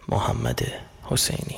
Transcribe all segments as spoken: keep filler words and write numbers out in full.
محمد حسینی.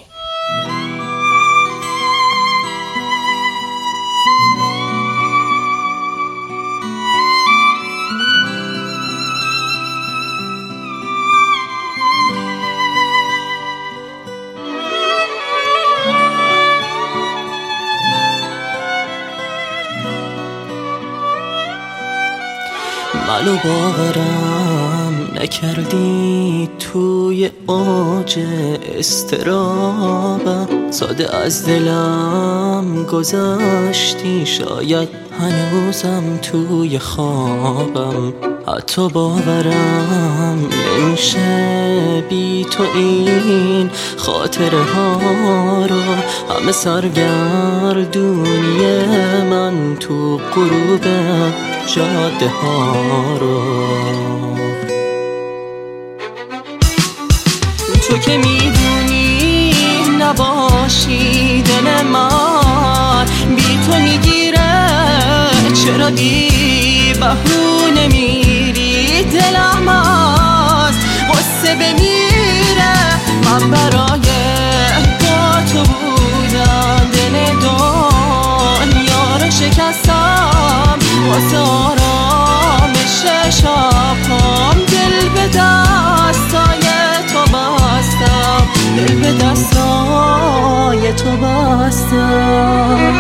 منو باورم نکردی توی اوج استرابم، ساده از دلم گذشتی، شاید هنوزم توی خوابم. حتی باورم نمیشه بی تو این خاطره ها رو، همه سرگردونی من تو غروب جاده ها رو. تو که میدونی نباشی دل من بی تو میگیره، چرا بی بهونه میری دلم از غصه بمیره. من برای با تو بودم دل دنیا رو شکستم، واسه آرامش شبام دل به دستای تو بستم، دل به دستای تو بستم.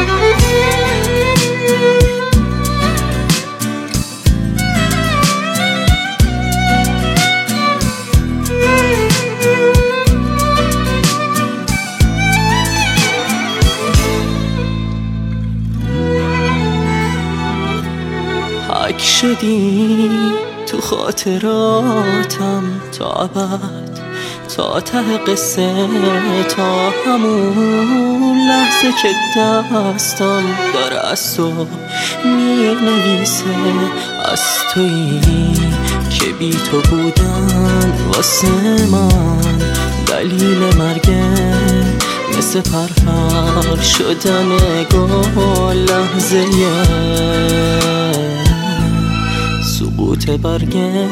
حک شدی تو خاطراتم تا ابد، تا ته قصه، تا همون لحظه که دستم داره از تو می نویسه. از تویی که بی تو بودن واسه من دلیل مرگه، مثل پرپر شدن گل لحظه سقوط برگه.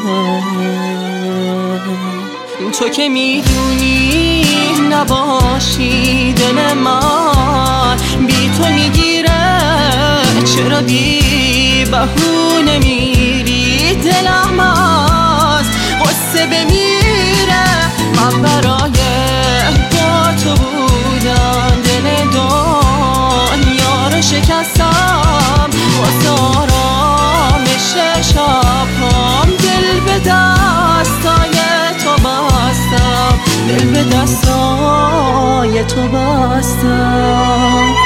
تو که میدونی نباشی دل من بی تو میگیره، چرا بی بهونه میری دلم از غصه بمیره. من برای با تو بودن دل دنیا رو شکستم، واسه آرامش شبام دل به دستای تو بستم، دل به دستای تو بستم.